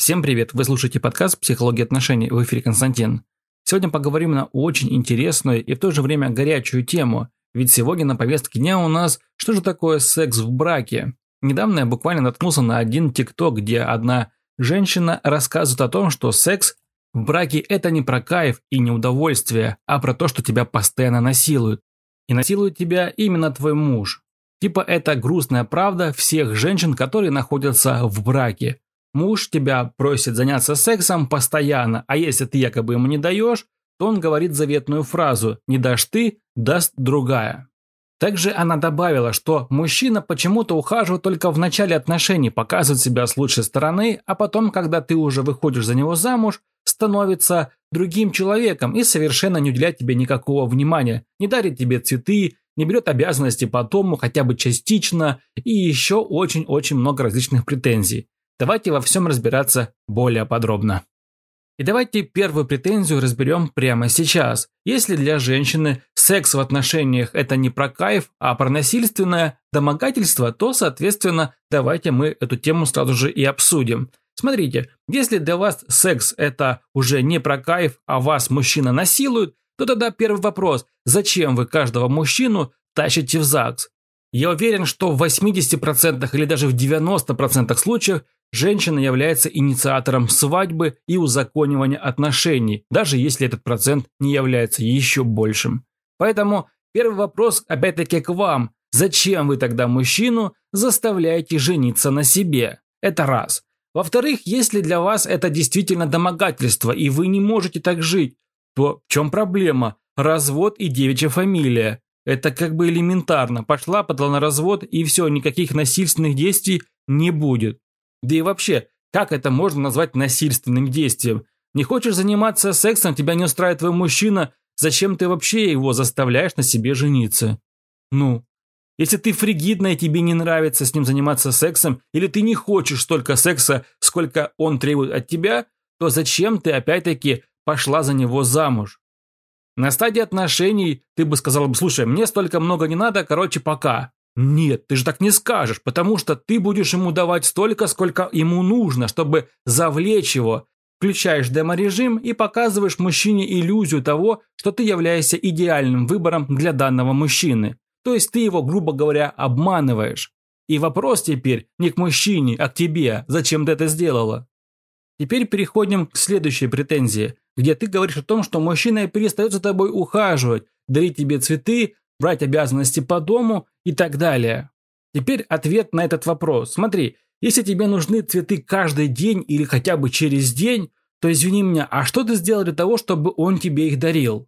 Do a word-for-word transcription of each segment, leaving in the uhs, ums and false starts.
Всем привет! Вы слушаете подкаст «Психология отношений», в эфире Константин. Сегодня поговорим на очень интересную и в то же время горячую тему. Ведь сегодня на повестке дня у нас «Что же такое секс в браке?». Недавно я буквально наткнулся на один тикток, где одна женщина рассказывает о том, что секс в браке – это не про кайф и не удовольствие, а про то, что тебя постоянно насилуют. И насилует тебя именно твой муж. Типа это грустная правда всех женщин, которые находятся в браке. Муж тебя просит заняться сексом постоянно, а если ты якобы ему не даешь, то он говорит заветную фразу «не дашь ты, даст другая». Также она добавила, что мужчина почему-то ухаживает только в начале отношений, показывает себя с лучшей стороны, а потом, когда ты уже выходишь за него замуж, становится другим человеком и совершенно не уделяет тебе никакого внимания, не дарит тебе цветы, не берет обязанности по дому хотя бы частично и еще очень-очень много различных претензий. Давайте во всем разбираться более подробно. И давайте первую претензию разберем прямо сейчас. Если для женщины секс в отношениях – это не про кайф, а про насильственное домогательство, то, соответственно, давайте мы эту тему сразу же и обсудим. Смотрите, если для вас секс – это уже не про кайф, а вас мужчина насилует, то тогда первый вопрос – зачем вы каждого мужчину тащите в ЗАГС? Я уверен, что в восьмидесяти процентах или даже в девяноста процентах случаев женщина является инициатором свадьбы и узаконивания отношений, даже если этот процент не является еще большим. Поэтому первый вопрос опять-таки к вам. Зачем вы тогда мужчину заставляете жениться на себе? Это раз. Во-вторых, если для вас это действительно домогательство и вы не можете так жить, то в чем проблема? Развод и девичья фамилия. Это как бы элементарно. Пошла, подала на развод и все, никаких насильственных действий не будет. Да и вообще, как это можно назвать насильственным действием? Не хочешь заниматься сексом, тебя не устраивает твой мужчина, зачем ты вообще его заставляешь на себе жениться? Ну, если ты фригидная и тебе не нравится с ним заниматься сексом, или ты не хочешь столько секса, сколько он требует от тебя, то зачем ты опять-таки пошла за него замуж? На стадии отношений ты бы сказала бы, слушай, мне столько много не надо, короче, пока. Нет, ты же так не скажешь, потому что ты будешь ему давать столько, сколько ему нужно, чтобы завлечь его. Включаешь демо-режим и показываешь мужчине иллюзию того, что ты являешься идеальным выбором для данного мужчины. То есть ты его, грубо говоря, обманываешь. И вопрос теперь не к мужчине, а к тебе. Зачем ты это сделала? Теперь переходим к следующей претензии, где ты говоришь о том, что мужчина перестает за тобой ухаживать, дарить тебе цветы, брать обязанности по дому и так далее. Теперь ответ на этот вопрос. Смотри, если тебе нужны цветы каждый день или хотя бы через день, то извини меня, а что ты сделал для того, чтобы он тебе их дарил?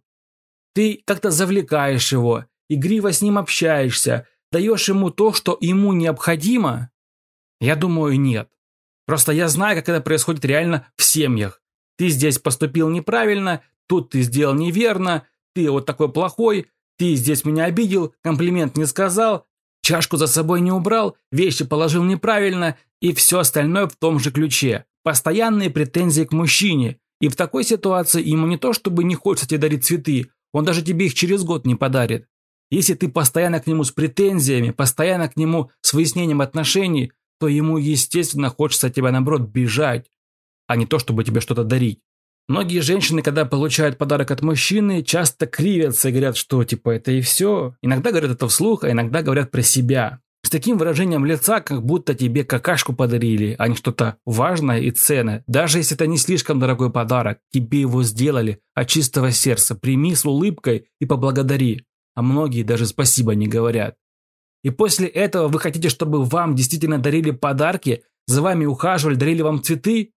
Ты как-то завлекаешь его, игриво с ним общаешься, даешь ему то, что ему необходимо? Я думаю, нет. Просто я знаю, как это происходит реально в семьях. Ты здесь поступил неправильно, тут ты сделал неверно, ты вот такой плохой, ты здесь меня обидел, комплимент не сказал, чашку за собой не убрал, вещи положил неправильно и все остальное в том же ключе. Постоянные претензии к мужчине. И в такой ситуации ему не то, чтобы не хочется тебе дарить цветы, он даже тебе их через год не подарит. Если ты постоянно к нему с претензиями, постоянно к нему с выяснением отношений, то ему, естественно, хочется от тебя, наоборот, бежать, а не то, чтобы тебе что-то дарить. Многие женщины, когда получают подарок от мужчины, часто кривятся и говорят, что типа это и все. Иногда говорят это вслух, а иногда говорят про себя. С таким выражением лица, как будто тебе какашку подарили, а не что-то важное и ценное. Даже если это не слишком дорогой подарок, тебе его сделали от чистого сердца. Прими с улыбкой и поблагодари. А многие даже спасибо не говорят. И после этого вы хотите, чтобы вам действительно дарили подарки, за вами ухаживали, дарили вам цветы?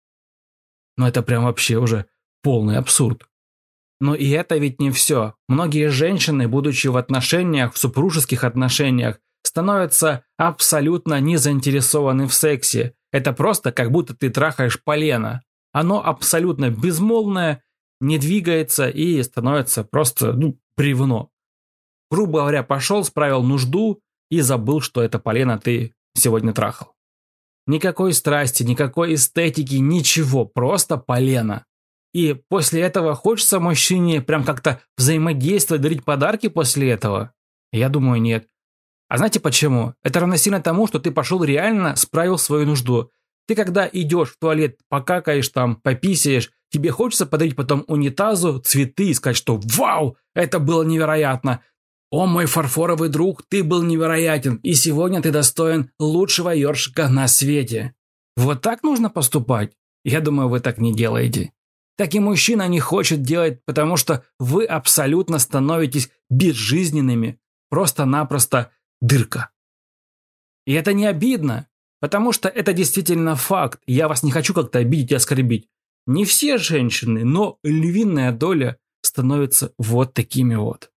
Ну это прям вообще уже полный абсурд. Но и это ведь не все. Многие женщины, будучи в отношениях, в супружеских отношениях, становятся абсолютно не заинтересованы в сексе. Это просто как будто ты трахаешь полено. Оно абсолютно безмолвное, не двигается и становится просто, ну, бревно. Грубо говоря, пошел, справил нужду и забыл, что это полено ты сегодня трахал. Никакой страсти, никакой эстетики, ничего, просто полено. И после этого хочется мужчине прям как-то взаимодействовать, дарить подарки после этого? Я думаю, нет. А знаете почему? Это равносильно тому, что ты пошел реально, справил свою нужду. Ты когда идешь в туалет, покакаешь там, пописаешь, тебе хочется подарить потом унитазу цветы и сказать, что «Вау! Это было невероятно! О, мой фарфоровый друг, ты был невероятен, и сегодня ты достоин лучшего ёршика на свете». Вот так нужно поступать? Я думаю, вы так не делаете. Так и мужчина не хочет делать, потому что вы абсолютно становитесь безжизненными. Просто-напросто дырка. И это не обидно, потому что это действительно факт. Я вас не хочу как-то обидеть и оскорбить. Не все женщины, но львиная доля становятся вот такими вот.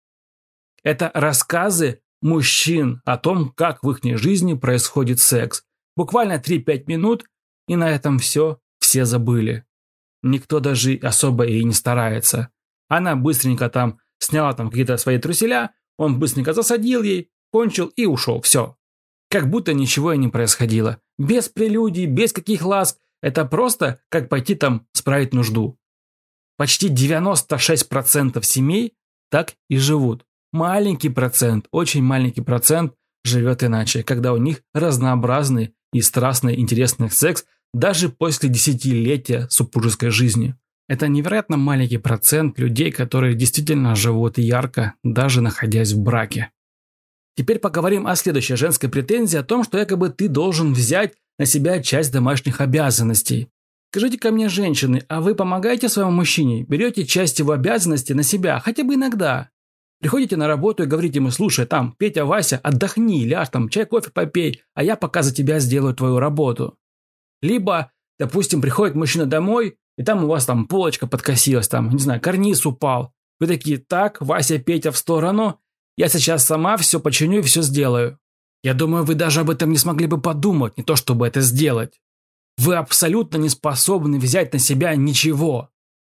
Это рассказы мужчин о том, как в их жизни происходит секс. Буквально три-пять минут, и на этом все, все забыли. Никто даже особо и не старается. Она быстренько там сняла там какие-то свои труселя, он быстренько засадил ей, кончил и ушел. Все. Как будто ничего и не происходило. Без прелюдий, без каких ласк. Это просто как пойти там справить нужду. Почти девяносто шесть процентов семей так и живут. Маленький процент, очень маленький процент живет иначе, когда у них разнообразный и страстный интересный секс даже после десятилетия супружеской жизни. Это невероятно маленький процент людей, которые действительно живут ярко, даже находясь в браке. Теперь поговорим о следующей женской претензии, о том, что якобы ты должен взять на себя часть домашних обязанностей. Скажите-ка мне, женщины, а вы помогаете своему мужчине? Берете часть его обязанностей на себя, хотя бы иногда? Приходите на работу и говорите ему: слушай, там, Петя, Вася, отдохни, ляжь там, чай, кофе попей, а я пока за тебя сделаю твою работу. Либо, допустим, приходит мужчина домой, и там у вас там полочка подкосилась, там, не знаю, карниз упал. Вы такие: так, Вася, Петя, в сторону, я сейчас сама все починю и все сделаю. Я думаю, вы даже об этом не смогли бы подумать, не то чтобы это сделать. Вы абсолютно не способны взять на себя ничего.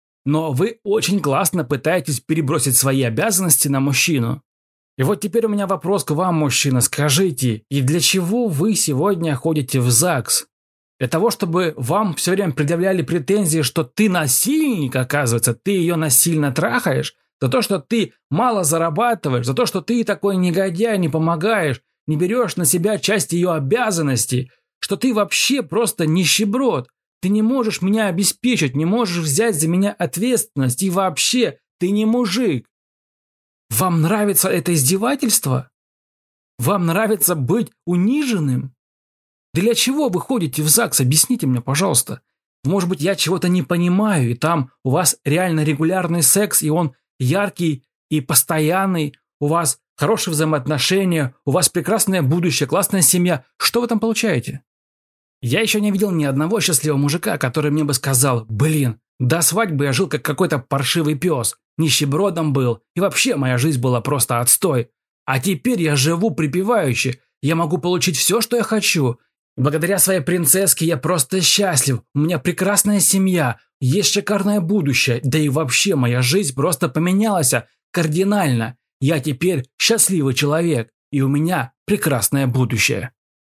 Но вы очень классно пытаетесь перебросить свои обязанности на мужчину. И вот теперь у меня вопрос к вам, мужчина. Скажите, и для чего вы сегодня ходите в ЗАГС? Для того, чтобы вам все время предъявляли претензии, что ты насильник, оказывается, ты ее насильно трахаешь, за то, что ты мало зарабатываешь, за то, что ты такой негодяй, не помогаешь, не берешь на себя часть ее обязанностей, что ты вообще просто нищеброд. Ты не можешь меня обеспечить, не можешь взять за меня ответственность, и вообще ты не мужик. Вам нравится это издевательство? Вам нравится быть униженным? Для чего вы ходите в ЗАГС? Объясните мне, пожалуйста. Может быть, я чего-то не понимаю, и там у вас реально регулярный секс, и он яркий и постоянный, у вас хорошие взаимоотношения, у вас прекрасное будущее, классная семья. Что вы там получаете? Я еще не видел ни одного счастливого мужика, который мне бы сказал: блин, до свадьбы я жил как какой-то паршивый пес, нищебродом был, и вообще моя жизнь была просто отстой. А теперь я живу припевающе, я могу получить все, что я хочу. Благодаря своей принцесске я просто счастлив, у меня прекрасная семья, есть шикарное будущее, да и вообще моя жизнь просто поменялась кардинально. Я теперь счастливый человек, и у меня прекрасное будущее.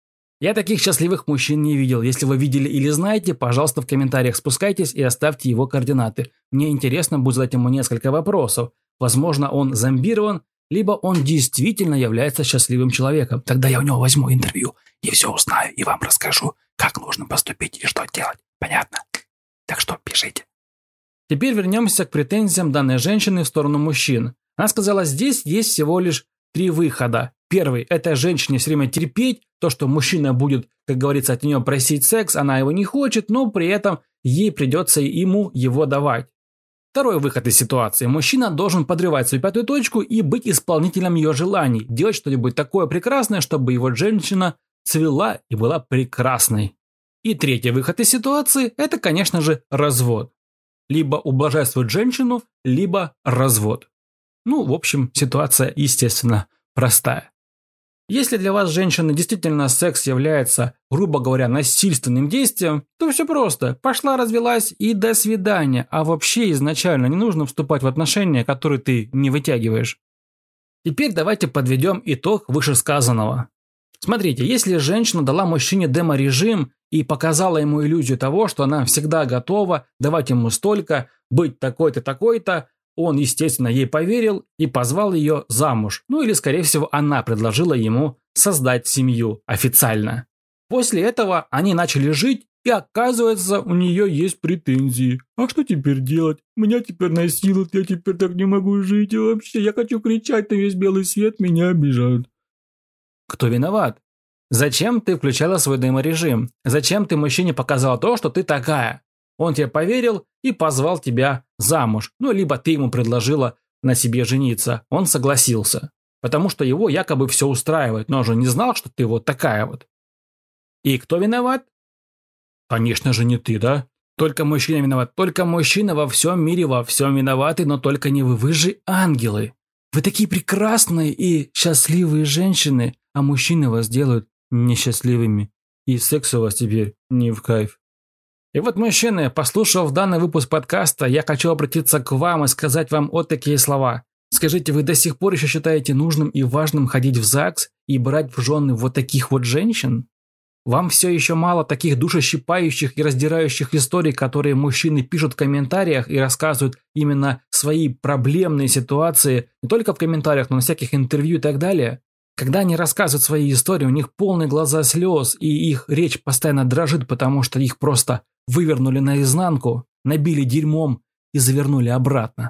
Я таких счастливых мужчин не видел. Если вы видели или знаете, пожалуйста, в комментариях спускайтесь и оставьте его координаты. Мне интересно будет задать ему несколько вопросов. Возможно, он зомбирован, либо он действительно является счастливым человеком. Тогда я у него возьму интервью и все узнаю, и вам расскажу, как нужно поступить и что делать. Понятно? Так что пишите. Теперь вернемся к претензиям данной женщины в сторону мужчин. Она сказала, здесь есть всего лишь три выхода. Первый – это женщине все время терпеть то, что мужчина будет, как говорится, от нее просить секс, она его не хочет, но при этом ей придется ему его давать. Второй выход из ситуации. Мужчина должен подрывать свою пятую точку и быть исполнителем ее желаний, делать что-нибудь такое прекрасное, чтобы его женщина цвела и была прекрасной. И третий выход из ситуации – это, конечно же, развод. Либо ублажать женщину, либо развод. Ну, в общем, ситуация, естественно, простая. Если для вас, женщины, действительно секс является, грубо говоря, насильственным действием, то все просто. Пошла, развелась и до свидания. А вообще изначально не нужно вступать в отношения, которые ты не вытягиваешь. Теперь давайте подведем итог вышесказанного. Смотрите, если женщина дала мужчине демо-режим и показала ему иллюзию того, что она всегда готова давать ему столько, быть такой-то, такой-то, он, естественно, ей поверил и позвал ее замуж. Ну или, скорее всего, она предложила ему создать семью официально. После этого они начали жить, И оказывается, у нее есть претензии. А что теперь делать? Меня теперь насилуют, я теперь так не могу жить. И вообще, я хочу кричать на весь белый свет, меня обижают. Кто виноват? Зачем ты включала свой деморежим? Зачем ты мужчине показала то, что ты такая? Он тебе поверил и позвал тебя замуж. Ну, либо ты ему предложила на себе жениться. Он согласился. Потому что его якобы все устраивает, но он же не знал, что ты вот такая вот. И кто виноват? Конечно же не ты, да? Только мужчина виноват. Только мужчина во всем мире во всем виноваты, но только не вы. Вы же ангелы. Вы такие прекрасные и счастливые женщины, а мужчины вас делают несчастливыми. И секс у вас теперь не в кайф. И вот, мужчины, послушав данный выпуск подкаста, я хочу обратиться к вам и сказать вам вот такие слова. Скажите, вы до сих пор еще считаете нужным и важным ходить в ЗАГС и брать в жены вот таких вот женщин? Вам все еще мало таких душещипающих и раздирающих историй, которые мужчины пишут в комментариях и рассказывают именно свои проблемные ситуации, не только в комментариях, но на всяких интервью и так далее? Когда они рассказывают свои истории, у них полные глаза слез, и их речь постоянно дрожит, потому что их просто вывернули наизнанку, набили дерьмом и завернули обратно.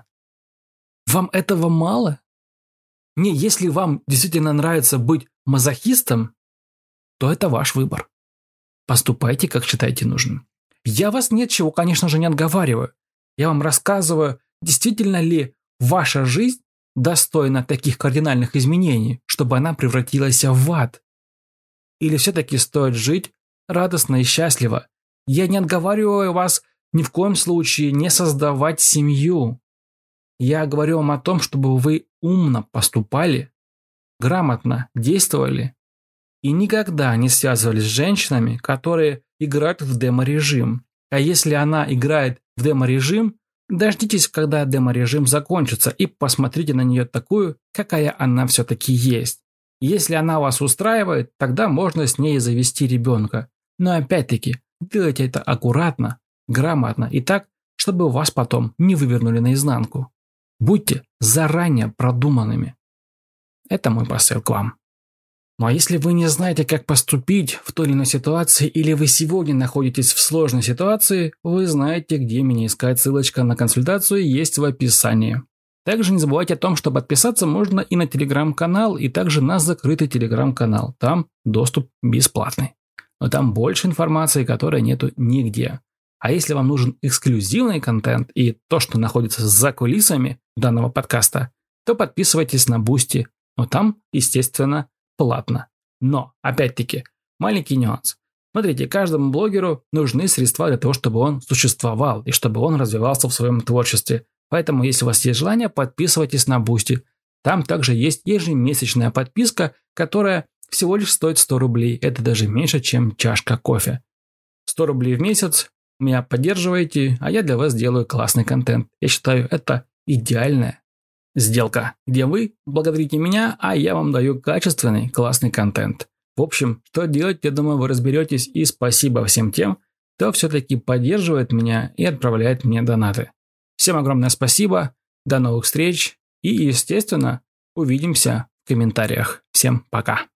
Вам этого мало? Не, если вам действительно нравится быть мазохистом, то это ваш выбор. Поступайте, как считаете нужным. Я вас ни от чего, конечно же, не отговариваю. Я вам рассказываю, действительно ли ваша жизнь достойна таких кардинальных изменений, чтобы она превратилась в ад. Или все-таки стоит жить радостно и счастливо. Я не отговариваю вас ни в коем случае не создавать семью. Я говорю вам о том, чтобы вы умно поступали, грамотно действовали и никогда не связывались с женщинами, которые играют в демо-режим. А если она играет в демо-режим, дождитесь, когда демо-режим закончится, и посмотрите на нее такую, какая она все-таки есть. Если она вас устраивает, тогда можно с ней завести ребенка. Но опять-таки, делайте это аккуратно, грамотно и так, чтобы вас потом не вывернули наизнанку. Будьте заранее продуманными. Это мой посыл к вам. Ну а если вы не знаете, как поступить в той или иной ситуации, или вы сегодня находитесь в сложной ситуации, вы знаете, где меня искать. Ссылочка на консультацию есть в описании. Также не забывайте о том, что подписаться можно и на телеграм-канал, и также на закрытый телеграм-канал. Там доступ бесплатный. Но там больше информации, которой нету нигде. А если вам нужен эксклюзивный контент и то, что находится за кулисами данного подкаста, то подписывайтесь на Boosty. Но там, естественно, платно. Но, опять-таки, маленький нюанс. Смотрите, каждому блогеру нужны средства для того, чтобы он существовал и чтобы он развивался в своем творчестве. Поэтому, если у вас есть желание, подписывайтесь на Boosty. Там также есть ежемесячная подписка, которая всего лишь стоит сто рублей. Это даже меньше, чем чашка кофе. сто рублей в месяц, меня поддерживаете, а я для вас делаю классный контент. Я считаю, это идеальная сделка, где вы благодарите меня, а я вам даю качественный, классный контент. В общем, что делать, я думаю, вы разберетесь. И спасибо всем тем, кто все-таки поддерживает меня и отправляет мне донаты. Всем огромное спасибо, до новых встреч и, естественно, увидимся в комментариях. Всем пока.